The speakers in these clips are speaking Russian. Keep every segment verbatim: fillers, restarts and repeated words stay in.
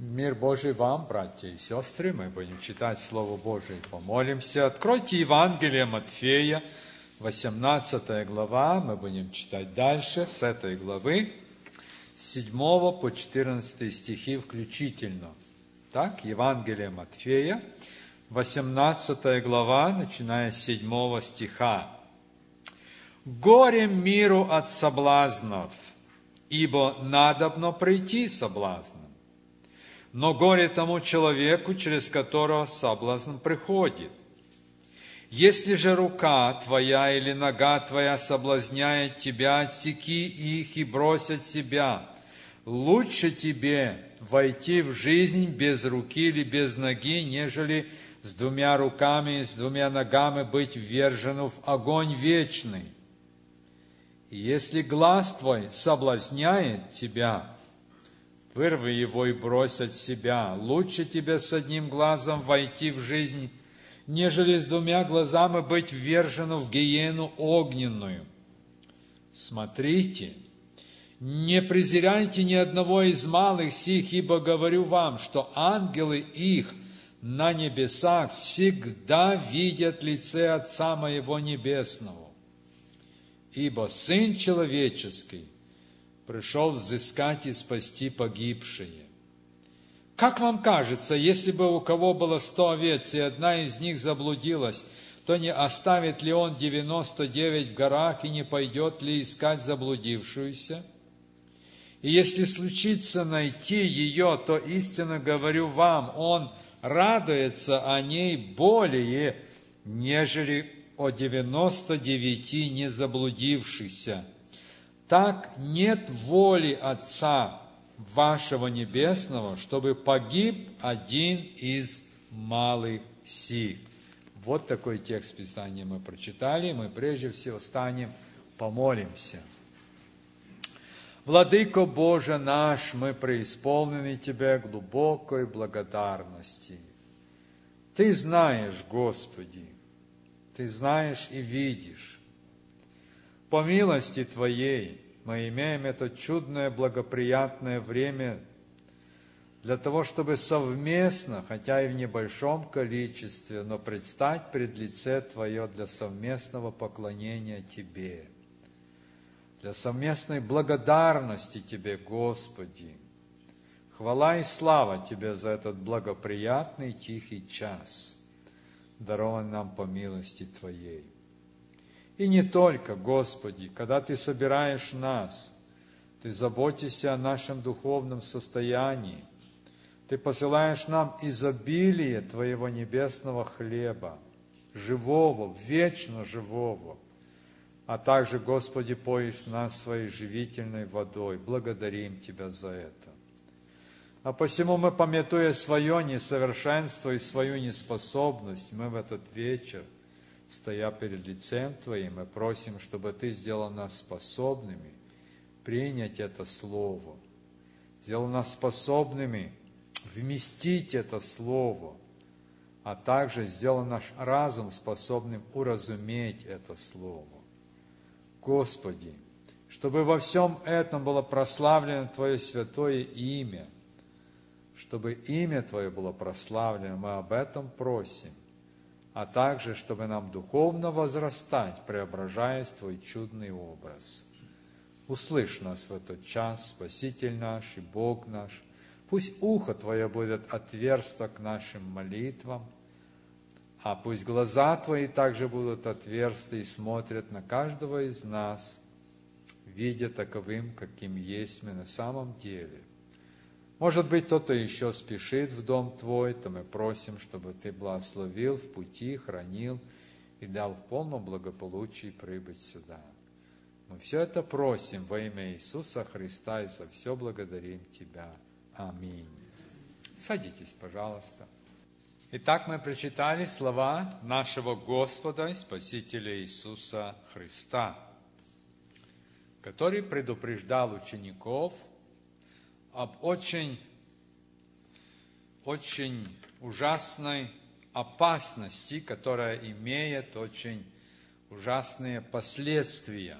Мир Божий вам, братья и сестры. Мы будем читать Слово Божие. Помолимся. Откройте Евангелие Матфея, восемнадцатая глава. Мы будем читать дальше с этой главы, с седьмого по четырнадцатый стихи включительно. Так, Евангелие Матфея, восемнадцатая глава, начиная с седьмого стиха. «Горе миру от соблазнов, ибо надобно прийти соблазном. Но горе тому человеку, через которого соблазн приходит. Если же рука твоя или нога твоя соблазняет тебя, отсеки их и брось от себя. Лучше тебе войти в жизнь без руки или без ноги, нежели с двумя руками и с двумя ногами быть ввержену в огонь вечный. И если глаз твой соблазняет тебя, вырви его и брось от себя. Лучше тебе с одним глазом войти в жизнь, нежели с двумя глазами быть ввержену в гиену огненную. Смотрите, не презирайте ни одного из малых сих, ибо говорю вам, что ангелы их на небесах всегда видят лице Отца Моего Небесного. Ибо Сын Человеческий пришел взыскать и спасти погибшие. Как вам кажется, если бы у кого было сто овец, и одна из них заблудилась, то не оставит ли он девяносто девять в горах и не пойдет ли искать заблудившуюся? И если случится найти ее, то истинно говорю вам, он радуется о ней более, нежели о девяноста девяти не заблудившихся. Так нет воли Отца вашего Небесного, чтобы погиб один из малых сих». Вот такой текст Писания мы прочитали. Мы прежде всего станем, помолимся. Владыко Боже наш, мы преисполнены Тебе глубокой благодарности. Ты знаешь, Господи, Ты знаешь и видишь. По милости Твоей мы имеем это чудное, благоприятное время для того, чтобы совместно, хотя и в небольшом количестве, но предстать пред лице Твое для совместного поклонения Тебе, для совместной благодарности Тебе, Господи. Хвала и слава Тебе за этот благоприятный тихий час, дарованный нам по милости Твоей. И не только, Господи, когда Ты собираешь нас, Ты заботишься о нашем духовном состоянии, Ты посылаешь нам изобилие Твоего небесного хлеба, живого, вечно живого, а также, Господи, поишь нас Своей живительной водой. Благодарим Тебя за это. А посему мы, памятуя свое несовершенство и свою неспособность, мы в этот вечер, стоя перед лицем Твоим, мы просим, чтобы Ты сделал нас способными принять это Слово, сделал нас способными вместить это Слово, а также сделал наш разум способным уразуметь это Слово. Господи, чтобы во всем этом было прославлено Твое святое имя, чтобы имя Твое было прославлено, мы об этом просим, а также, чтобы нам духовно возрастать, преображаясь в Твой чудный образ. Услышь нас в этот час, Спаситель наш и Бог наш. Пусть ухо Твое будет отверсто к нашим молитвам, а пусть глаза Твои также будут отверсты и смотрят на каждого из нас, видя таковым, каким есть мы на самом деле. Может быть, кто-то еще спешит в дом Твой, то мы просим, чтобы Ты благословил в пути, хранил и дал в полном благополучии прибыть сюда. Мы все это просим во имя Иисуса Христа и за все благодарим Тебя. Аминь. Садитесь, пожалуйста. Итак, мы прочитали слова нашего Господа и Спасителя Иисуса Христа, который предупреждал учеников об очень, очень ужасной опасности, которая имеет очень ужасные последствия.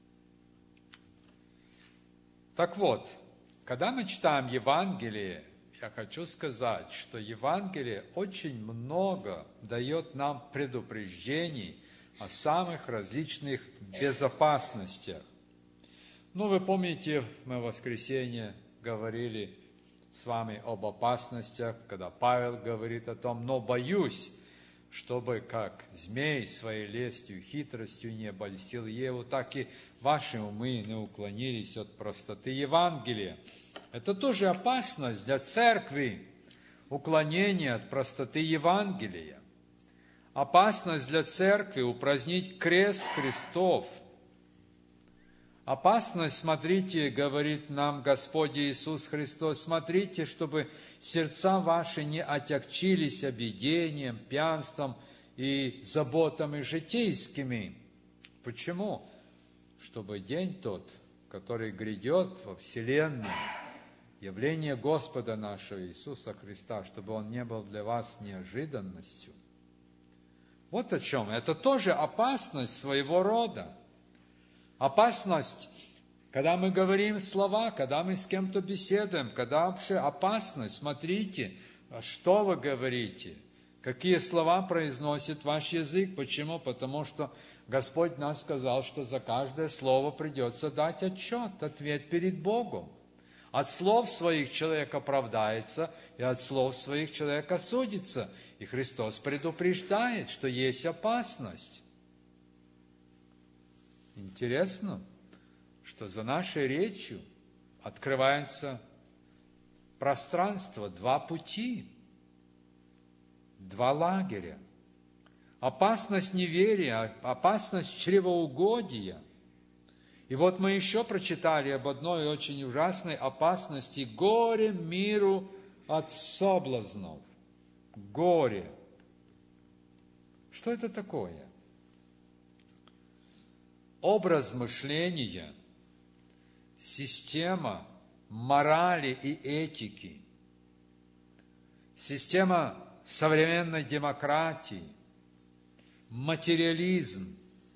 Так вот, когда мы читаем Евангелие я хочу сказать, что Евангелие очень много дает нам предупреждений о самых различных безопасностях. Ну, вы помните, мы в воскресенье говорили с вами об опасностях, когда Павел говорит о том, но боюсь, чтобы как змей своей лестью, хитростью не обольстил Еву, так и ваши умы не уклонились от простоты Евангелия. Это тоже опасность для церкви, уклонение от простоты Евангелия. Опасность для церкви упразднить крест Христов. Опасность, смотрите, говорит нам Господь Иисус Христос, смотрите, чтобы сердца ваши не отягчились объедением, пьянством и заботами житейскими. Почему? Чтобы день тот, который грядет во вселенной, явление Господа нашего Иисуса Христа, чтобы он не был для вас неожиданностью. Вот о чем. Это тоже опасность своего рода. Опасность, когда мы говорим слова, когда мы с кем-то беседуем, когда вообще опасность, смотрите, что вы говорите, какие слова произносит ваш язык. Почему? Потому что Господь нас сказал, что за каждое слово придется дать отчет, ответ перед Богом. От слов своих человек оправдается, и от слов своих человек осудится. И Христос предупреждает, что есть опасность. Интересно, что за нашей речью открывается пространство, два пути, два лагеря. Опасность неверия, опасность чревоугодия. И вот мы еще прочитали об одной очень ужасной опасности: горе миру от соблазнов. Горе. Что это такое? Образ мышления, система морали и этики, система современной демократии, материализм,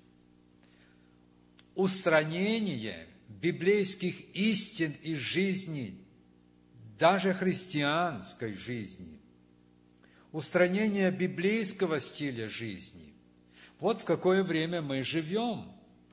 устранение библейских истин из жизни, даже христианской жизни, устранение библейского стиля жизни. Вот в какое время мы живем.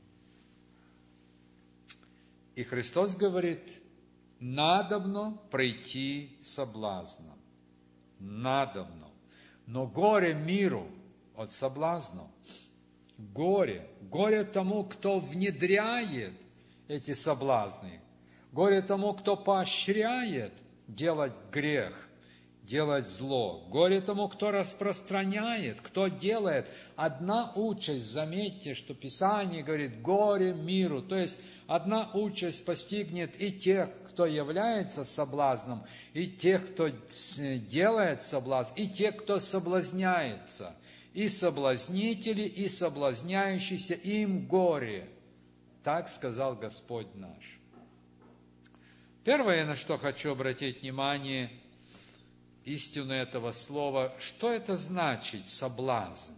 И Христос говорит, надобно пройти соблазном. Надобно. Но горе миру от соблазнов. Горе. Горе тому, кто внедряет эти соблазны. Горе тому, кто поощряет делать грех, делать зло. Горе тому, кто распространяет, кто делает. Одна участь, заметьте, что Писание говорит, горе миру. То есть, одна участь постигнет и тех, кто является соблазном, и тех, кто делает соблазн, и тех, кто соблазняется. И соблазнители, и соблазняющиеся, им горе. Так сказал Господь наш. Первое, на что хочу обратить внимание, истину этого слова, что это значит соблазн?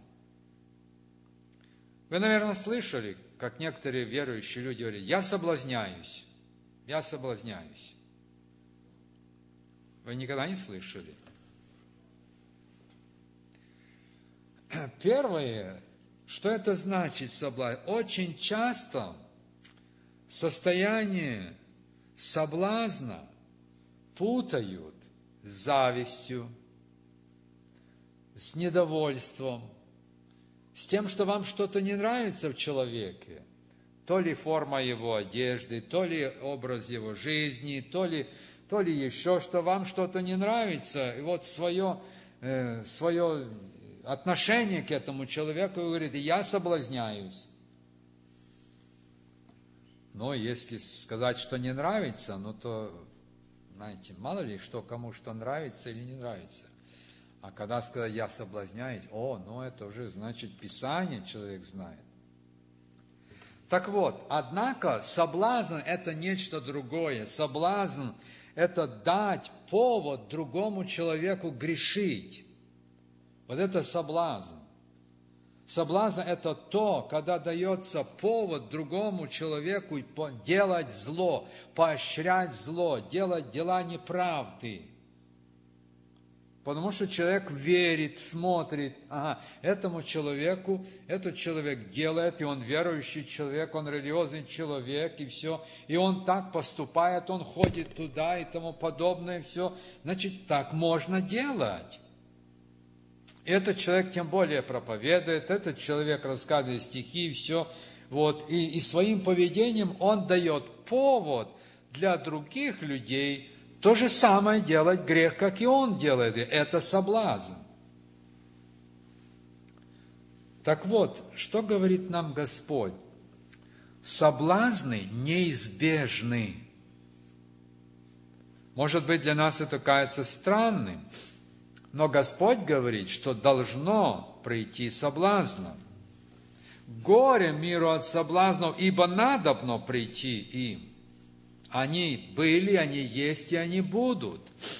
Вы, наверное, слышали, как некоторые верующие люди говорят, я соблазняюсь, я соблазняюсь. Вы никогда не слышали? Первое, что это значит соблазн? Очень часто состояние соблазна путают с завистью, с недовольством, с тем, что вам что-то не нравится в человеке, то ли форма его одежды, то ли образ его жизни, то ли, то ли еще, что вам что-то не нравится, и вот свое, э, свое отношение к этому человеку, вы говорите, я соблазняюсь. Но если сказать, что не нравится, ну то, знаете, мало ли, что кому что нравится или не нравится. А когда сказать, я соблазняюсь, о, ну это уже значит Писание человек знает. Так вот, однако, соблазн – это нечто другое. Соблазн – это дать повод другому человеку грешить. Вот это соблазн. Соблазн – это то, когда дается повод другому человеку делать зло, поощрять зло, делать дела неправды. Потому что человек верит, смотрит, ага, этому человеку, этот человек делает, и он верующий человек, он религиозный человек, и все, и он так поступает, он ходит туда и тому подобное, и все. Значит, так можно делать. И этот человек тем более проповедует, этот человек рассказывает стихи, и все. Вот, и, и своим поведением он дает повод для других людей то же самое делать грех, как и он делает. Это соблазн. Так вот, что говорит нам Господь? Соблазны неизбежны. Может быть, для нас это кажется странным, но Господь говорит, что должно прийти соблазном. Горе миру от соблазнов, ибо надобно прийти им. Они были, они есть и они будут.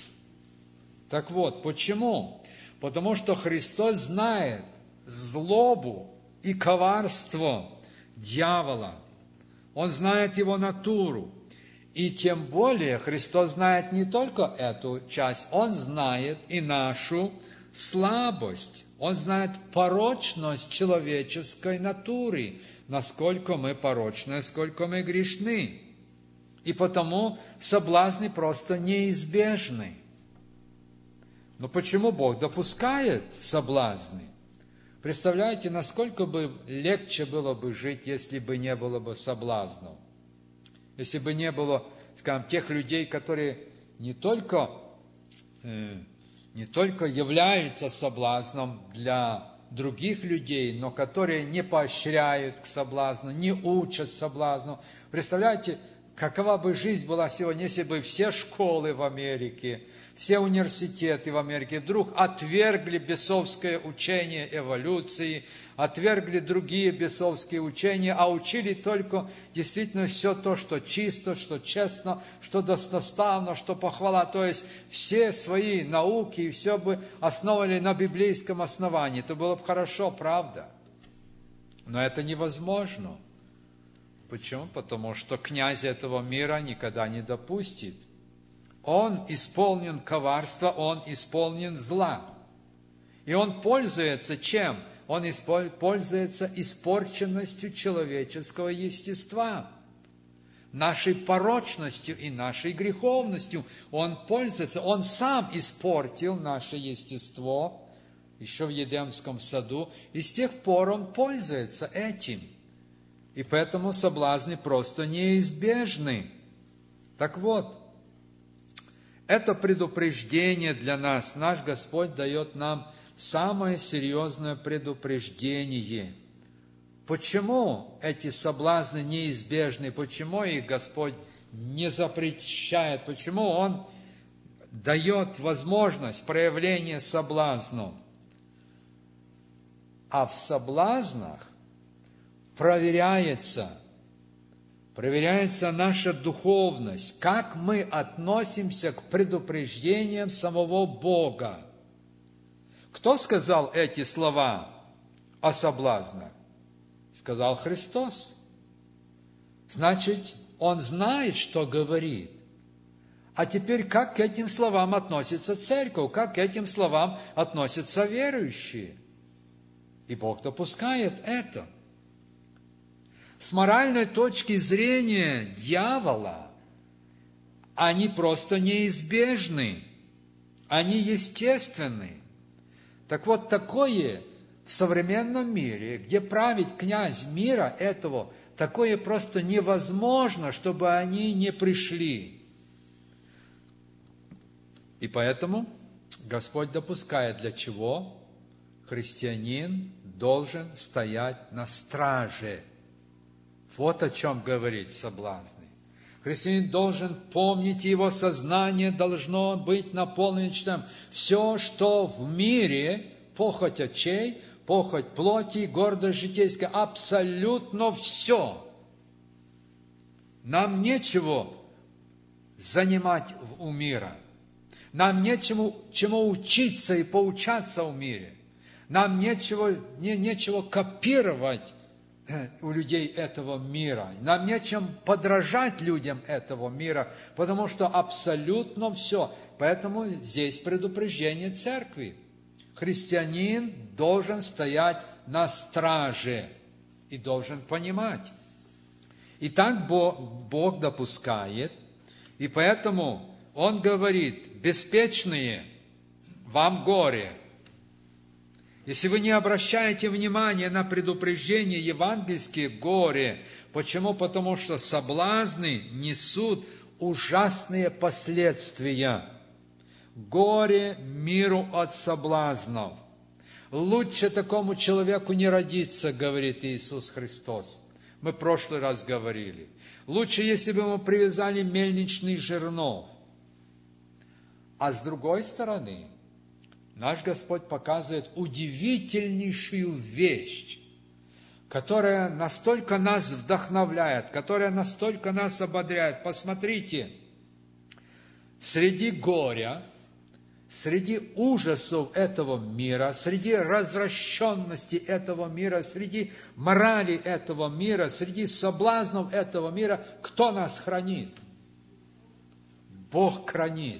Так вот, почему? Потому что Христос знает злобу и коварство дьявола. Он знает его натуру. И тем более Христос знает не только эту часть, Он знает и нашу слабость. Он знает порочность человеческой натуры, насколько мы порочны, насколько мы грешны. И потому соблазны просто неизбежны. Но почему Бог допускает соблазны? Представляете, насколько бы легче было бы жить, если бы не было бы соблазнов? Если бы не было, скажем, тех людей, которые не только, э, не только являются соблазном для других людей, но которые не поощряют к соблазну, не учат соблазну. Представляете, какова бы жизнь была сегодня, если бы все школы в Америке, все университеты в Америке вдруг отвергли бесовское учение эволюции, отвергли другие бесовские учения, а учили только действительно все то, что чисто, что честно, что достоставно, что похвала. То есть все свои науки и все бы основывали на библейском основании. Это было бы хорошо, правда? Но это невозможно. Почему? Потому что князь этого мира никогда не допустит. Он исполнен коварства, он исполнен зла. И он пользуется чем? Он пользуется испорченностью человеческого естества, нашей порочностью и нашей греховностью. Он пользуется, он сам испортил наше естество еще в Едемском саду, и с тех пор он пользуется этим. И поэтому соблазны просто неизбежны. Так вот, это предупреждение для нас. Наш Господь дает нам самое серьезное предупреждение. Почему эти соблазны неизбежны? Почему их Господь не запрещает? Почему Он дает возможность проявления соблазну? А в соблазнах проверяется, проверяется наша духовность, как мы относимся к предупреждениям самого Бога. Кто сказал эти слова о соблазнах? Сказал Христос. Значит, Он знает, что говорит. А теперь, как к этим словам относится церковь, как к этим словам относятся верующие? И Бог допускает это. С моральной точки зрения дьявола, они просто неизбежны, они естественны. Так вот, такое в современном мире, где править князь мира этого, такое просто невозможно, чтобы они не пришли. И поэтому Господь допускает, для чего христианин должен стоять на страже. Вот о чем говорит соблазны. Христианин должен помнить, его сознание должно быть наполнено чтом. Все, что в мире, похоть очей, похоть плоти, гордость житейская, абсолютно все. Нам нечего занимать у мира. Нам нечему чему учиться и поучаться в мире. Нам нечего, не, нечего копировать у людей этого мира. Нам нечем подражать людям этого мира, потому что абсолютно все. Поэтому здесь предупреждение церкви. Христианин должен стоять на страже и должен понимать. И так Бог, Бог допускает, и поэтому Он говорит: беспечные, вам горе. Если вы не обращаете внимания на предупреждения евангельские, горе. Почему? Потому что соблазны несут ужасные последствия. Горе миру от соблазнов. Лучше такому человеку не родиться, говорит Иисус Христос. Мы в прошлый раз говорили. Лучше, если бы ему привязали мельничных жернов. А с другой стороны, наш Господь показывает удивительнейшую вещь, которая настолько нас вдохновляет, которая настолько нас ободряет. Посмотрите, среди горя, среди ужасов этого мира, среди развращенности этого мира, среди морали этого мира, среди соблазнов этого мира, кто нас хранит? Бог хранит.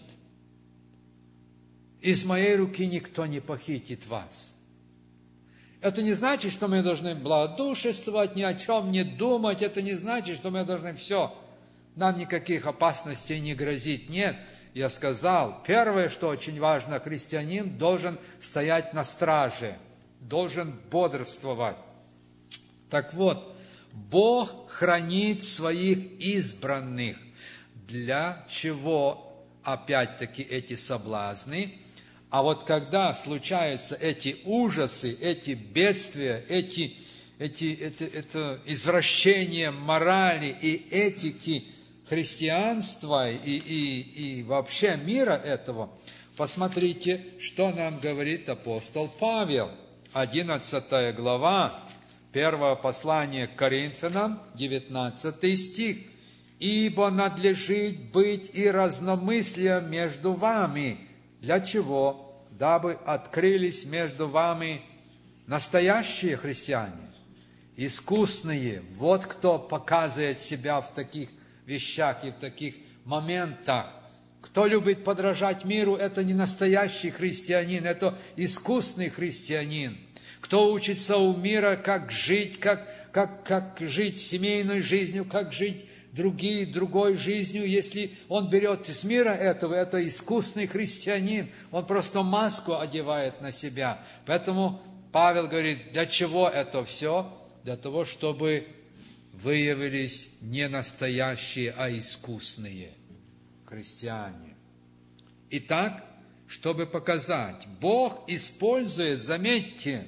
Из моей руки никто не похитит вас. Это не значит, что мы должны благодушествовать, ни о чем не думать. Это не значит, что мы должны все. Нам никаких опасностей не грозит. Нет, я сказал, первое, что очень важно, христианин должен стоять на страже, должен бодрствовать. Так вот, Бог хранит своих избранных. Для чего, опять-таки, эти соблазны? А вот когда случаются эти ужасы, эти бедствия, эти, эти, это, это извращение морали и этики христианства и, и, и вообще мира этого, посмотрите, что нам говорит апостол Павел. одиннадцатая глава, первое послание к Коринфянам, девятнадцатый стих. «Ибо надлежит быть и разномыслие между вами». Для чего? Дабы открылись между вами настоящие христиане, искусные. Вот кто показывает себя в таких вещах и в таких моментах. Кто любит подражать миру, это не настоящий христианин, это искусный христианин. Кто учится у мира, как жить, как, как, как жить семейной жизнью, как жить другие, другой жизнью, если он берет из мира этого, это искусный христианин, он просто маску одевает на себя. Поэтому Павел говорит, для чего это все? Для того, чтобы выявились не настоящие, а искусные христиане. Итак, чтобы показать, Бог использует, заметьте,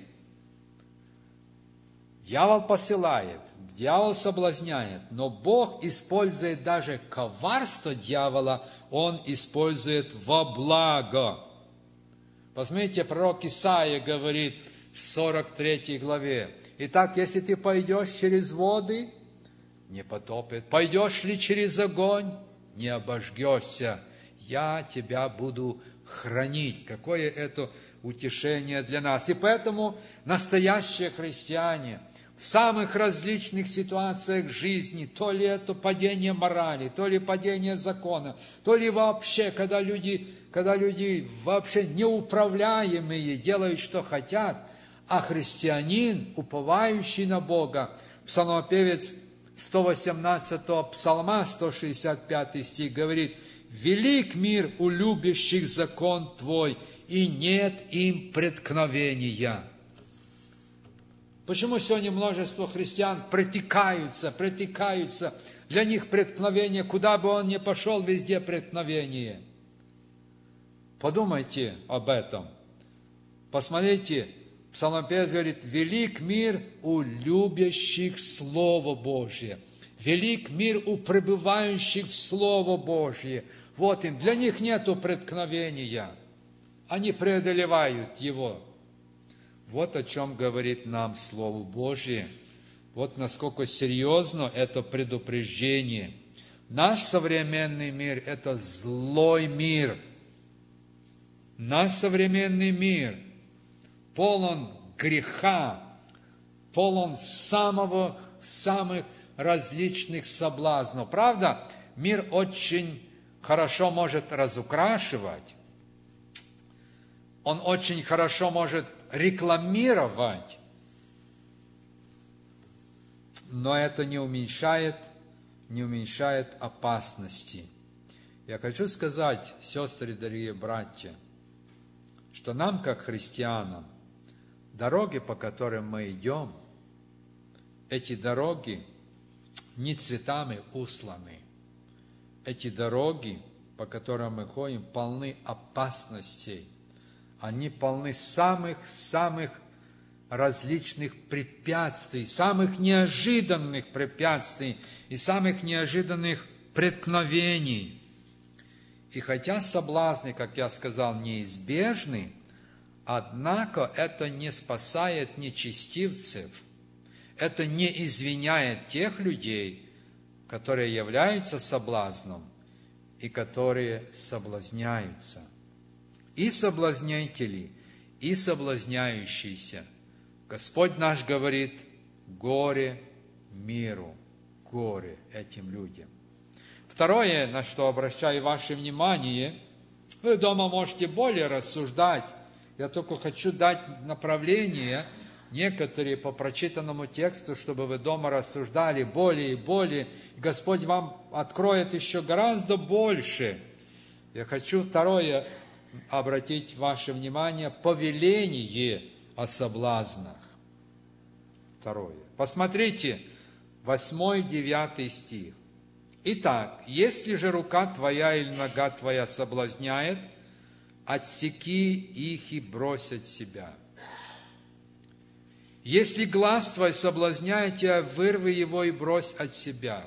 дьявол посылает, дьявол соблазняет, но Бог использует даже коварство дьявола, Он использует во благо. Посмотрите, пророк Исаия говорит в сорок третьей главе, «Итак, если ты пойдешь через воды, не потопит, пойдешь ли через огонь, не обожгешься, я тебя буду хранить». Какое это утешение для нас. И поэтому настоящие христиане в самых различных ситуациях жизни, то ли это падение морали, то ли падение закона, то ли вообще, когда люди, когда люди вообще неуправляемые, делают, что хотят, а христианин, уповающий на Бога, псалмопевец сто восемнадцатого псалма, сто шестьдесят пятый стих говорит, «Велик мир у любящих закон Твой, и нет им преткновения». Почему сегодня множество христиан притекаются, притекаются, для них преткновение, куда бы он ни пошел, везде преткновение. Подумайте об этом. Посмотрите, псалмопевец говорит, велик мир у любящих Слово Божье, велик мир у пребывающих в Слово Божье. Вот им, для них нету преткновения, они преодолевают его. Вот о чем говорит нам Слово Божье. Вот насколько серьезно это предупреждение. Наш современный мир – это злой мир. Наш современный мир полон греха, полон самого, самых различных соблазнов. Правда, мир очень хорошо может разукрашивать, он очень хорошо может рекламировать, но это не уменьшает, не уменьшает опасности. Я хочу сказать, сестры, дорогие братья, что нам, как христианам, дороги, по которым мы идем, эти дороги не цветами усланы. Эти дороги, по которым мы ходим, полны опасностей. Они полны самых-самых различных препятствий, самых неожиданных препятствий и самых неожиданных преткновений. И хотя соблазны, как я сказал, неизбежны, однако это не спасает нечестивцев, это не извиняет тех людей, которые являются соблазном и которые соблазняются. И соблазнятели, и соблазняющиеся. Господь наш говорит: горе миру, горе этим людям. Второе, на что обращаю ваше внимание, вы дома можете более рассуждать. Я только хочу дать направление некоторые по прочитанному тексту, чтобы вы дома рассуждали более и более. Господь вам откроет еще гораздо больше. Я хочу второе обратить ваше внимание: повеление о соблазнах. Второе. Посмотрите, восьмой-девятый стих. Итак, если же рука твоя или нога твоя соблазняет, отсеки их и брось от себя. Если глаз твой соблазняет тебя, вырви его и брось от себя.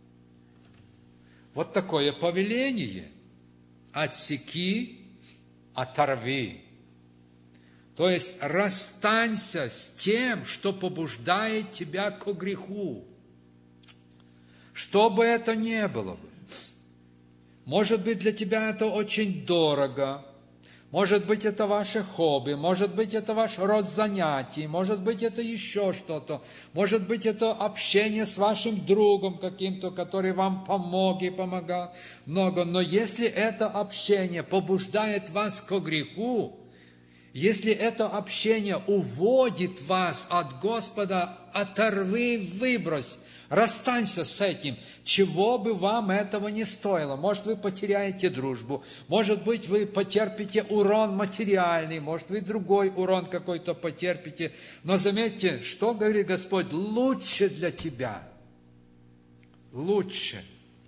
Вот такое повеление. Отсеки, оторви. То есть расстанься с тем, что побуждает тебя к греху. Что бы это ни было бы. Может быть, для тебя это очень дорого. Может быть, это ваше хобби, может быть, это ваш род занятий, может быть, это еще что-то, может быть, это общение с вашим другом каким-то, который вам помог и помогал много. Но если это общение побуждает вас к греху, если это общение уводит вас от Господа, оторви, выбрось, расстанься с этим, чего бы вам этого не стоило. Может, вы потеряете дружбу, может быть, вы потерпите урон материальный, может, вы другой урон какой-то потерпите. Но заметьте, что говорит Господь: лучше для тебя, лучше.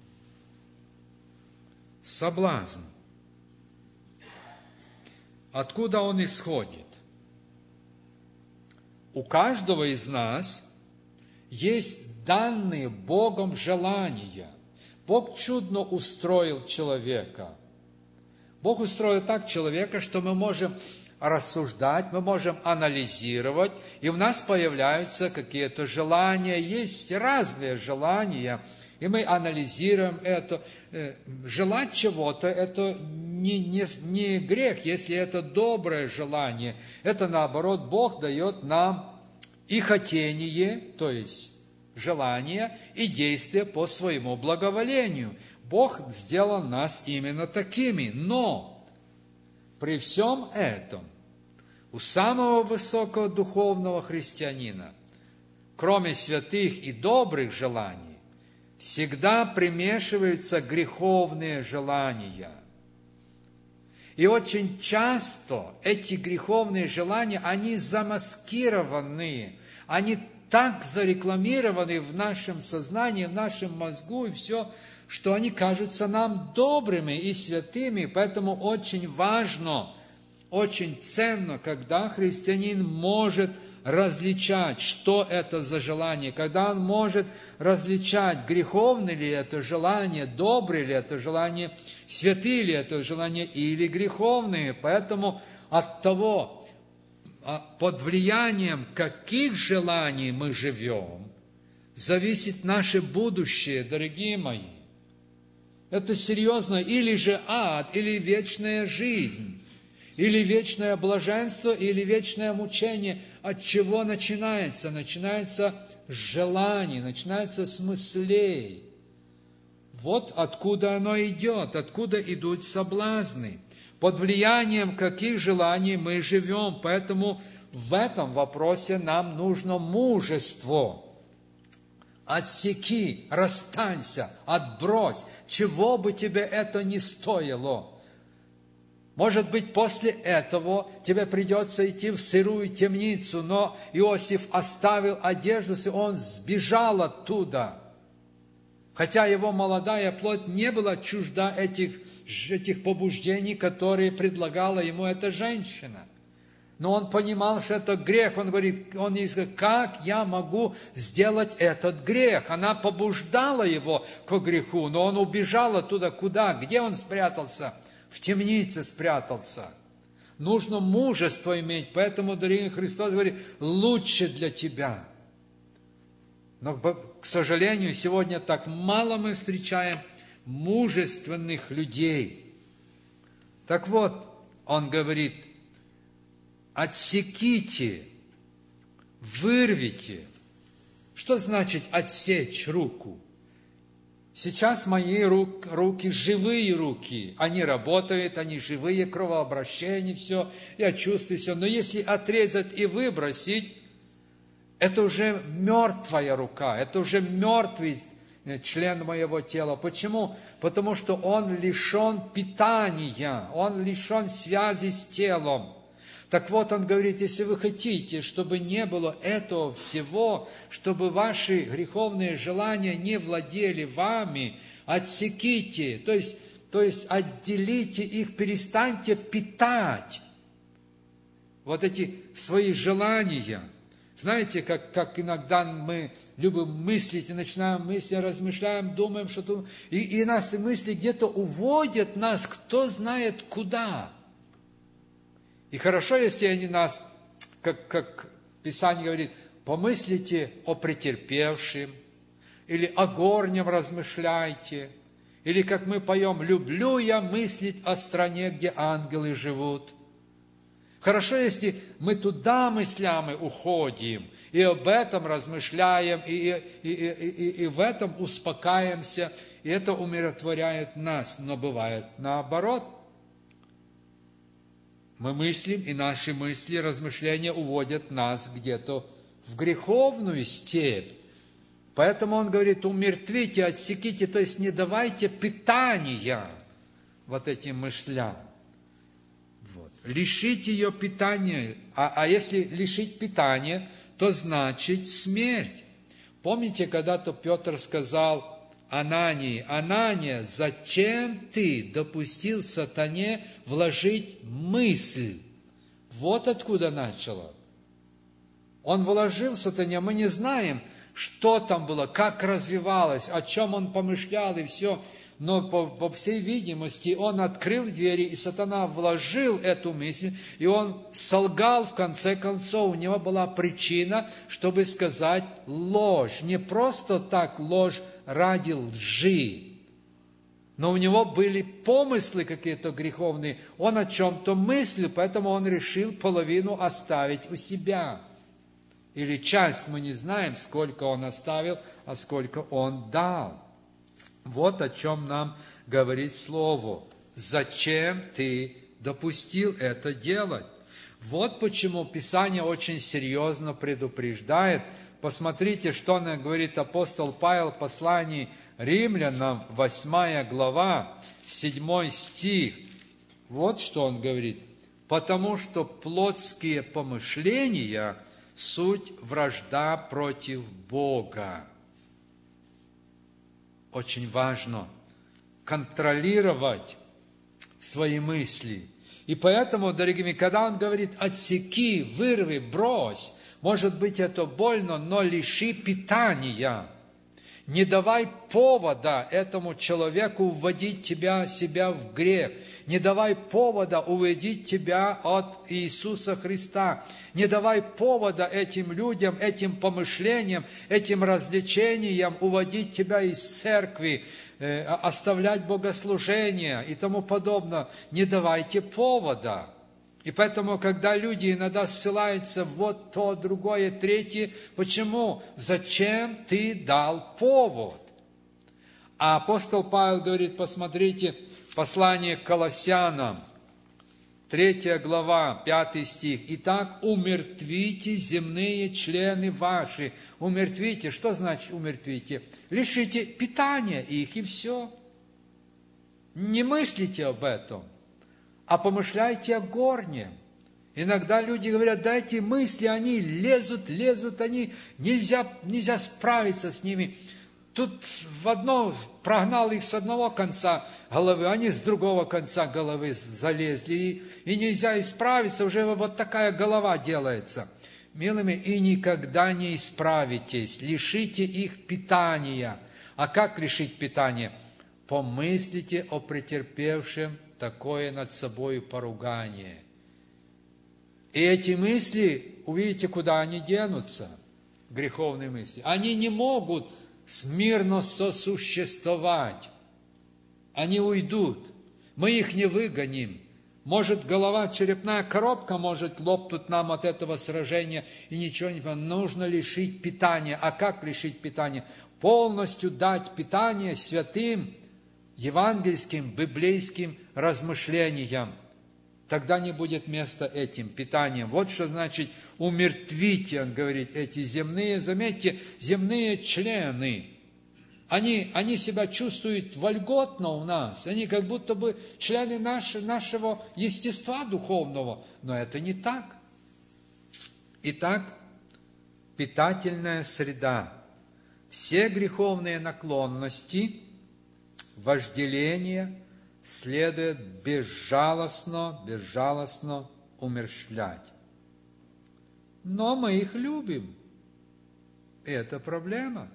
Соблазн. Откуда он исходит? У каждого из нас есть данные Богом желания. Бог чудно устроил человека. Бог устроил так человека, что мы можем рассуждать, мы можем анализировать, и у нас появляются какие-то желания, есть разные желания, и мы анализируем это. Желать чего-то – это не, не, не грех, если это доброе желание. Это, наоборот, Бог дает нам и хотение, то есть желание, и действие по своему благоволению. Бог сделал нас именно такими. Но при всем этом у самого высокого духовного христианина, кроме святых и добрых желаний, всегда примешиваются греховные желания. И очень часто эти греховные желания, они замаскированы, они так зарекламированы в нашем сознании, в нашем мозгу и все, что они кажутся нам добрыми и святыми. Поэтому очень важно, очень ценно, когда христианин может различать, что это за желание, когда он может различать, греховное ли это желание, доброе ли это желание, святые ли это желание или греховные. Поэтому от того, под влиянием каких желаний мы живем, зависит наше будущее, дорогие мои. Это серьезно, или же ад, или вечная жизнь. Или вечное блаженство, или вечное мучение. От чего начинается? Начинается с желаний, начинается с мыслей. Вот откуда оно идет, откуда идут соблазны. Под влиянием каких желаний мы живем. Поэтому в этом вопросе нам нужно мужество. Отсеки, расстанься, отбрось, чего бы тебе это ни стоило. Может быть, после этого тебе придется идти в сырую темницу, но Иосиф оставил одежду, и он сбежал оттуда. Хотя его молодая плоть не была чужда этих, этих побуждений, которые предлагала ему эта женщина. Но он понимал, что это грех. Он говорит, он ей сказал, как я могу сделать этот грех? Она побуждала его к греху, но он убежал оттуда. Куда? Где он спрятался? В темнице спрятался. Нужно мужество иметь. Поэтому, дорогой Христос говорит, лучше для тебя. Но, к сожалению, сегодня так мало мы встречаем мужественных людей. Так вот, он говорит, отсеките, вырвите. Что значит отсечь руку? Сейчас мои рук, руки живые руки. Они работают, они живые, кровообращение, все. Я чувствую все. Но если отрезать и выбросить, это уже мертвая рука, это уже мертвый член моего тела. Почему? Потому что он лишен питания, он лишен связи с телом. Так вот, он говорит, если вы хотите, чтобы не было этого всего, чтобы ваши греховные желания не владели вами, отсеките, то есть, то есть отделите их, перестаньте питать вот эти свои желания. Знаете, как, как иногда мы любим мыслить, и начинаем мысли, размышляем, думаем, что-то... И, и наши мысли где-то уводят нас, кто знает куда. И хорошо, если они нас, как, как Писание говорит, помыслите о претерпевшем, или о горнем размышляйте, или, как мы поем, «Люблю я мыслить о стране, где ангелы живут». Хорошо, если мы туда мыслями уходим, и об этом размышляем, и, и, и, и, и в этом успокаиваемся, и это умиротворяет нас. Но бывает наоборот. Мы мыслим, и наши мысли, размышления уводят нас где-то в греховную степь. Поэтому он говорит, умертвите, отсеките, то есть не давайте питания вот этим мыслям. Вот. Лишить ее питания. А, а если лишить питания, то значит смерть. Помните, когда-то Петр сказал Анании, Анания, зачем ты допустил сатане вложить мысль? Вот откуда начало. Он вложил сатане, мы не знаем, что там было, как развивалось, о чем он помышлял и все. Но, по, по всей видимости, он открыл двери, и сатана вложил эту мысль, и он солгал в конце концов. У него была причина, чтобы сказать ложь. Не просто так ложь ради лжи, но у него были помыслы какие-то греховные. Он о чем-то мыслил, поэтому он решил половину оставить у себя. Или часть, мы не знаем, сколько он оставил, а сколько он дал. Вот о чем нам говорит Слово. Зачем ты допустил это делать? Вот почему Писание очень серьезно предупреждает. Посмотрите, что нам говорит апостол Павел в послании Римлянам, восьмая глава, седьмой стих. Вот что он говорит. «Потому что плотские помышления – суть вражда против Бога». Очень важно контролировать свои мысли. И поэтому, дорогие, когда он говорит «отсеки, вырви, брось», может быть, это больно, но лиши питания. Не давай повода этому человеку вводить тебя, себя в грех. Не давай повода уводить тебя от Иисуса Христа. Не давай повода этим людям, этим помышлениям, этим развлечениям уводить тебя из церкви, э, оставлять богослужение и тому подобное. Не давайте повода. И поэтому, когда люди иногда ссылаются вот то, другое, третье, почему? Зачем ты дал повод? А апостол Павел говорит, посмотрите, послание к Колоссянам, третья глава, пятый стих. «Итак, умертвите земные члены ваши». Умертвите. Что значит умертвите? Лишите питания их, и все. Не мыслите об этом, а помышляйте о горнем. Иногда люди говорят, да эти мысли, они лезут, лезут, они, нельзя, нельзя справиться с ними. Тут в одно, прогнал их с одного конца головы, они с другого конца головы залезли, и, и нельзя исправиться, уже вот такая голова делается. Милыми, и никогда не исправитесь, лишите их питания. А как лишить питания? Помыслите о претерпевшем такое над собой поругание. И эти мысли, увидите, куда они денутся, греховные мысли. Они не могут смирно сосуществовать. Они уйдут. Мы их не выгоним. Может, голова, черепная коробка может лопнуть нам от этого сражения, и ничего не понятно. Нужно лишить питания. А как лишить питания? Полностью дать питание святым, евангельским, библейским размышлениям. Тогда не будет места этим питанием. Вот что значит умертвите, он говорит, эти земные, заметьте, земные члены. Они, они себя чувствуют вольготно у нас. Они как будто бы члены наши, нашего естества духовного. Но это не так. Итак, питательная среда. Все греховные наклонности, вожделение следует безжалостно, безжалостно умерщвлять. Но мы их любим. И это проблема.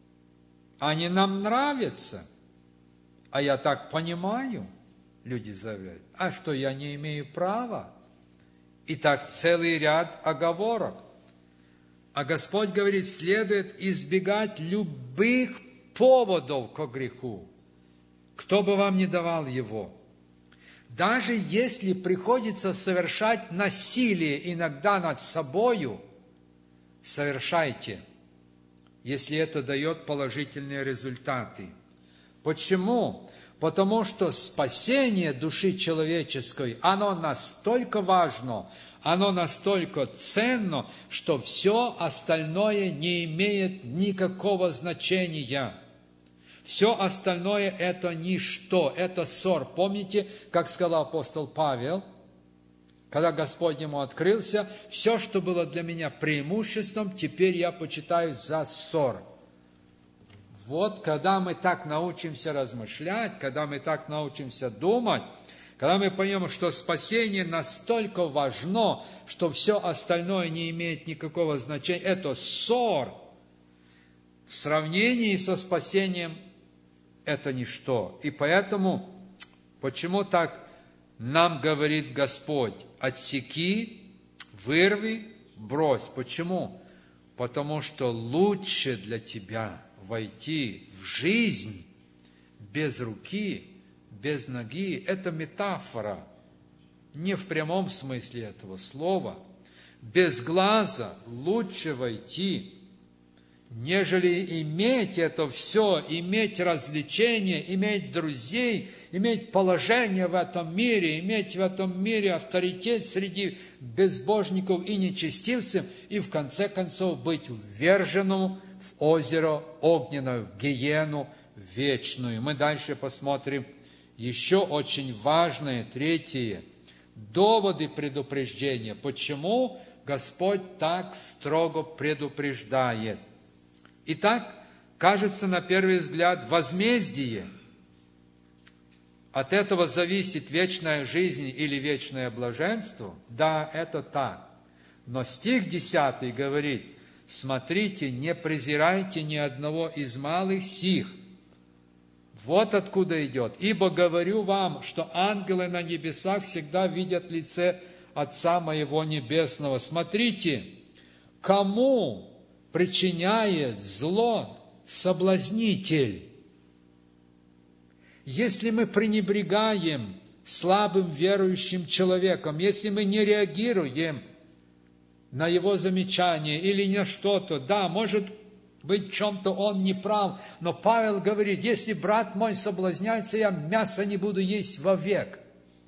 Они нам нравятся. А я так понимаю, люди заявляют, а что, я не имею права? И так целый ряд оговорок. А Господь говорит, следует избегать любых поводов к греху, кто бы вам не давал его. Даже если приходится совершать насилие иногда над собою, совершайте, если это дает положительные результаты. Почему? Потому что спасение души человеческой, оно настолько важно, оно настолько ценно, что все остальное не имеет никакого значения. Все остальное – это ничто, это ссор. Помните, как сказал апостол Павел, когда Господь ему открылся, все, что было для меня преимуществом, теперь я почитаю за ссор. Вот когда мы так научимся размышлять, когда мы так научимся думать, когда мы поймем, что спасение настолько важно, что все остальное не имеет никакого значения, это ссор. В сравнении со спасением это ничто. И поэтому, почему так нам говорит Господь, отсеки, вырви, брось. Почему? Потому что лучше для тебя войти в жизнь без руки, без ноги. Это метафора, не в прямом смысле этого слова. Без глаза лучше войти, нежели иметь это все, иметь развлечения, иметь друзей, иметь положение в этом мире, иметь в этом мире авторитет среди безбожников и нечестивцев, и в конце концов быть вверженным в озеро огненное, в гиену вечную. Мы дальше посмотрим еще очень важное, третье, доводы предупреждения. Почему Господь так строго предупреждает? Итак, кажется на первый взгляд возмездие. От этого зависит вечная жизнь или вечное блаженство. Да, это так. Но стих десятый говорит, смотрите, не презирайте ни одного из малых сих. Вот откуда идет. Ибо говорю вам, что ангелы на небесах всегда видят лице Отца моего Небесного. Смотрите, кому причиняет зло соблазнитель. Если мы пренебрегаем слабым верующим человеком, если мы не реагируем на его замечание или на что-то, да, может быть, в чем-то он не прав, но Павел говорит, если брат мой соблазняется, я мясо не буду есть вовек.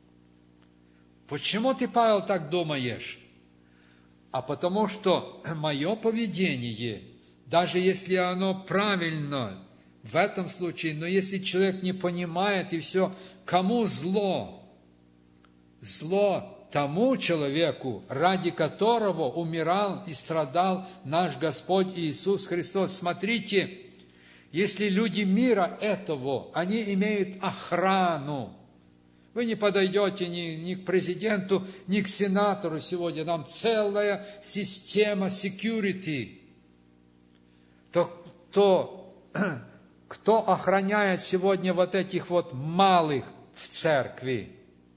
Почему ты, Павел, так думаешь? А потому что мое поведение, даже если оно правильно в этом случае, но если человек не понимает и все, кому зло? Зло тому человеку, ради которого умирал и страдал наш Господь Иисус Христос. Смотрите, если люди мира этого, они имеют охрану. Вы не подойдете ни, ни к президенту, ни к сенатору сегодня. Там целая система security. То, то, кто охраняет сегодня вот этих вот малых в церкви?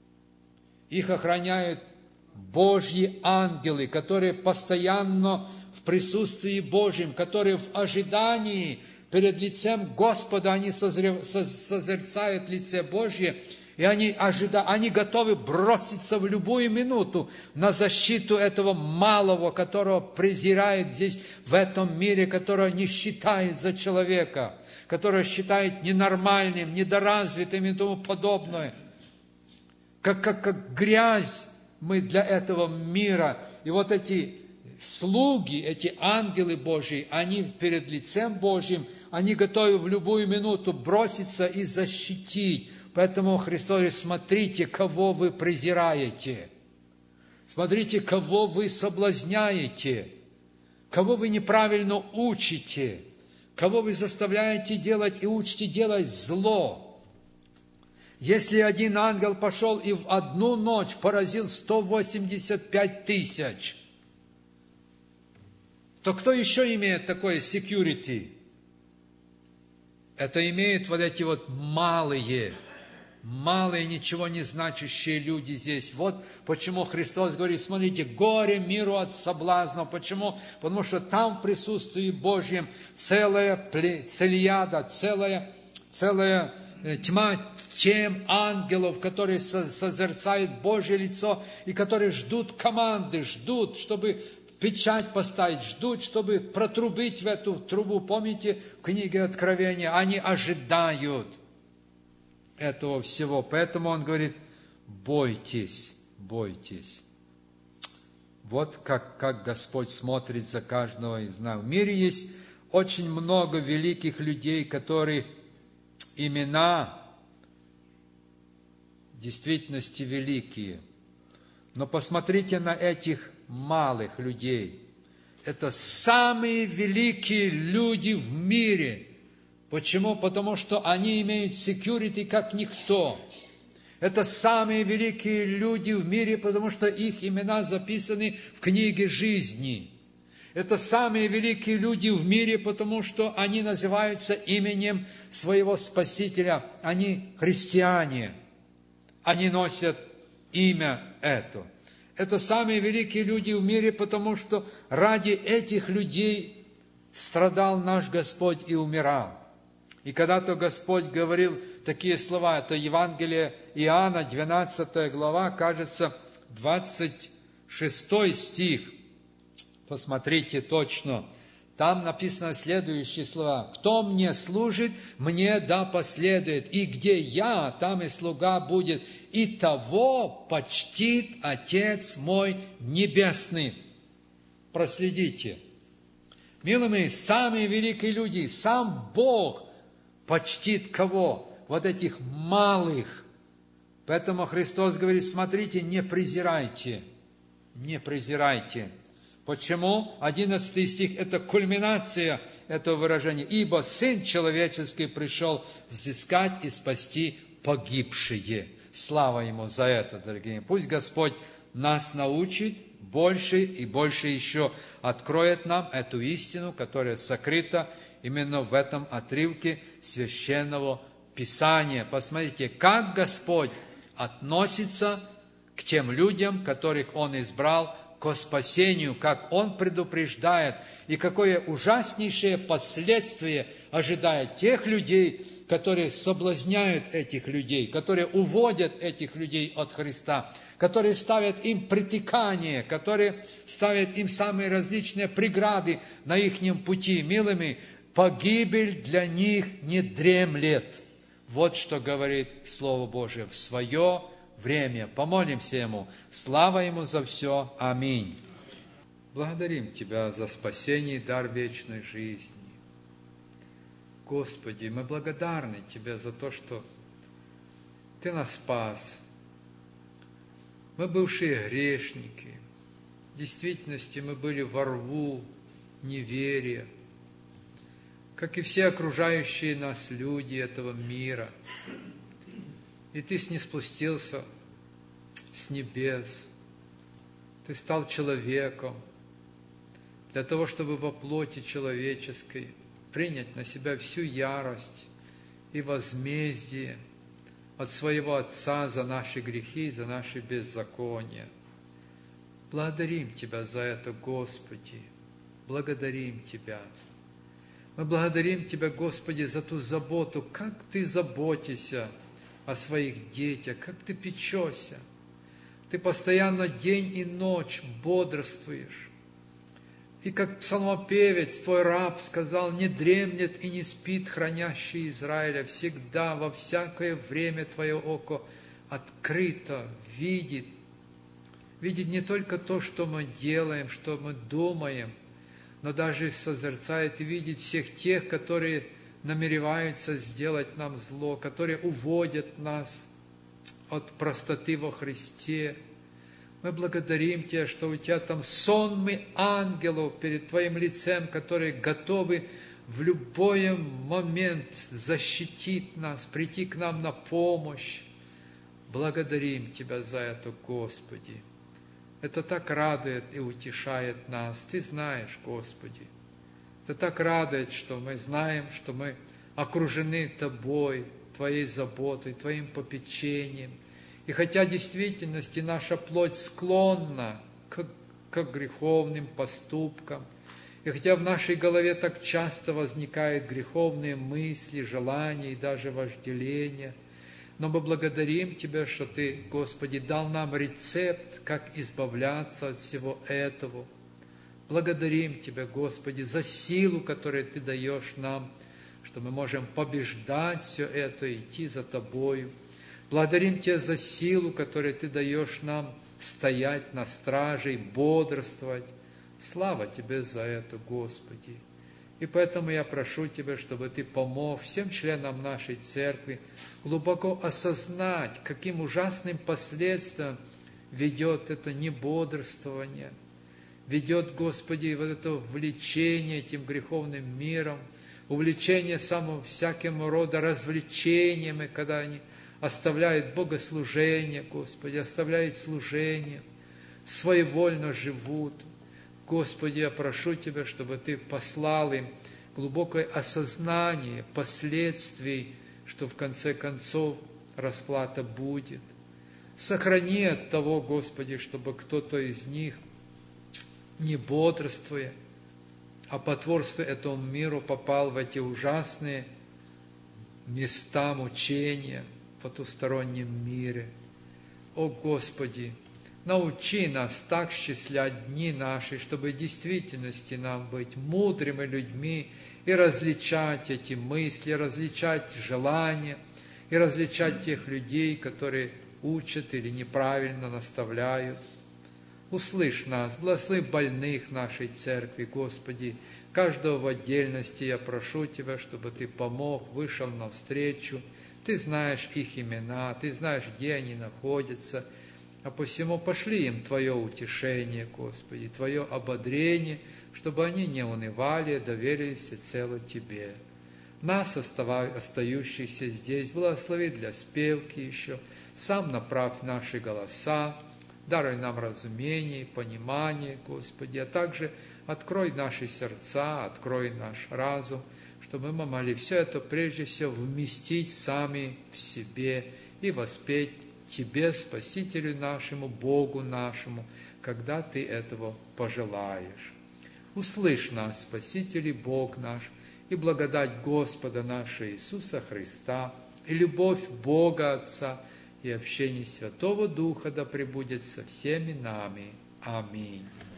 Их охраняют Божьи ангелы, которые постоянно в присутствии Божьем, которые в ожидании перед лицем Господа, они созерцают лице Божье, и они, ожида... они готовы броситься в любую минуту на защиту этого малого, которого презирают здесь, в этом мире, которого не считают за человека, которого считают ненормальным, недоразвитым и тому подобное. Как, как, как грязь мы для этого мира. И вот эти слуги, эти ангелы Божьи, они перед лицем Божьим, они готовы в любую минуту броситься и защитить. Поэтому Христос говорит, смотрите, кого вы презираете. Смотрите, кого вы соблазняете. Кого вы неправильно учите. Кого вы заставляете делать и учите делать зло. Если один ангел пошел и в одну ночь поразил сто восемьдесят пять тысяч, то кто еще имеет такое security? Это имеют вот эти вот малые, малые, ничего не значащие люди здесь. Вот почему Христос говорит, смотрите, горе миру от соблазнов. Почему? Потому что там в присутствии Божьем целая целияда, целая, целая тьма тем ангелов, которые созерцают Божье лицо и которые ждут команды, ждут, чтобы печать поставить, ждут, чтобы протрубить в эту трубу. Помните, в книге Откровения они ожидают этого всего. Поэтому он говорит, бойтесь, бойтесь. Вот как, как Господь смотрит за каждого из нас. В мире есть очень много великих людей, которые имена в действительности великие. Но посмотрите на этих малых людей. Это самые великие люди в мире. Почему? Потому что они имеют security как никто. Это самые великие люди в мире, потому что их имена записаны в книге жизни. Это самые великие люди в мире, потому что они называются именем своего Спасителя. Они христиане. Они носят имя это. Это самые великие люди в мире, потому что ради этих людей страдал наш Господь и умирал. И когда-то Господь говорил такие слова, это Евангелие Иоанна, двенадцатая глава, кажется, двадцать шестой стих. Посмотрите точно. Там написано следующие слова. «Кто мне служит, мне да последует, и где я, там и слуга будет, и того почтит Отец мой Небесный». Проследите. Милые мои, самые великие люди, сам Бог почтит кого? Вот этих малых. Поэтому Христос говорит, смотрите, не презирайте, не презирайте. Почему? одиннадцатый стих – это кульминация этого выражения. «Ибо Сын Человеческий пришел взыскать и спасти погибшие». Слава Ему за это, дорогие. Пусть Господь нас научит больше и больше еще откроет нам эту истину, которая сокрыта именно в этом отрывке Священного Писания. Посмотрите, как Господь относится к тем людям, которых Он избрал к спасению, как Он предупреждает, и какое ужаснейшее последствие ожидает тех людей, которые соблазняют этих людей, которые уводят этих людей от Христа, которые ставят им притекание, которые ставят им самые различные преграды на их пути. Милыми, погибель для них не дремлет. Вот что говорит Слово Божие в свое время. Помолимся Ему. Слава Ему за все. Аминь. Благодарим Тебя за спасение и дар вечной жизни. Господи, мы благодарны Тебе за то, что Ты нас спас. Мы бывшие грешники. В действительности мы были во рву неверия, как и все окружающие нас люди этого мира. И Ты снизпустился с небес. Ты стал человеком для того, чтобы во плоти человеческой принять на себя всю ярость и возмездие от своего Отца за наши грехи, за наши беззакония. Благодарим Тебя за это, Господи, благодарим Тебя. Мы благодарим Тебя, Господи, за ту заботу, как Ты заботишься о своих детях, как Ты печешься. Ты постоянно день и ночь бодрствуешь. И как псалмопевец, Твой раб сказал, не дремлет и не спит хранящий Израиля, всегда, во всякое время Твое око открыто видит. Видит не только то, что мы делаем, что мы думаем, но даже созерцает и видит всех тех, которые намереваются сделать нам зло, которые уводят нас от простоты во Христе. Мы благодарим Тебя, что у Тебя там сонмы ангелов перед Твоим лицем, которые готовы в любой момент защитить нас, прийти к нам на помощь. Благодарим Тебя за это, Господи. Это так радует и утешает нас. Ты знаешь, Господи. Это так радует, что мы знаем, что мы окружены Тобой, Твоей заботой, Твоим попечением. И хотя в действительности наша плоть склонна к, к греховным поступкам, и хотя в нашей голове так часто возникают греховные мысли, желания и даже вожделения, но мы благодарим Тебя, что Ты, Господи, дал нам рецепт, как избавляться от всего этого. Благодарим Тебя, Господи, за силу, которую Ты даешь нам, что мы можем побеждать все это, идти за Тобою. Благодарим Тебя за силу, которую Ты даешь нам стоять на страже и бодрствовать. Слава Тебе за это, Господи. И поэтому я прошу Тебя, чтобы Ты помог всем членам нашей церкви глубоко осознать, каким ужасным последствиям ведет это небодрствование, ведет, Господи, вот это влечение этим греховным миром, увлечение самым всяким рода развлечениями, когда они оставляют богослужение, Господи, оставляют служение, своевольно живут. Господи, я прошу Тебя, чтобы Ты послал им глубокое осознание последствий, что в конце концов расплата будет. Сохрани от того, Господи, чтобы кто-то из них, не бодрствуя, а потворствуя этому миру, попал в эти ужасные места мучения в потустороннем мире. О, Господи, научи нас так счислять дни наши, чтобы в действительности нам быть мудрыми людьми и различать эти мысли, различать желания, и различать тех людей, которые учат или неправильно наставляют. Услышь нас, благослови больных нашей церкви, Господи, каждого в отдельности я прошу Тебя, чтобы Ты помог, вышел навстречу. Ты знаешь их имена, Ты знаешь, где они находятся, а посему пошли им Твое утешение, Господи, Твое ободрение, чтобы они не унывали, доверились всецело Тебе. Нас, остающихся здесь, благослови для спевки еще, сам направь наши голоса, даруй нам разумение, понимание, Господи, а также открой наши сердца, открой наш разум, чтобы мы могли все это прежде всего вместить сами в себе и воспеть Тебе, Спасителю нашему, Богу нашему, когда Ты этого пожелаешь. Услышь нас, Спаситель и Бог наш, и благодать Господа нашего Иисуса Христа, и любовь Бога Отца, и общение Святого Духа да пребудет со всеми нами. Аминь.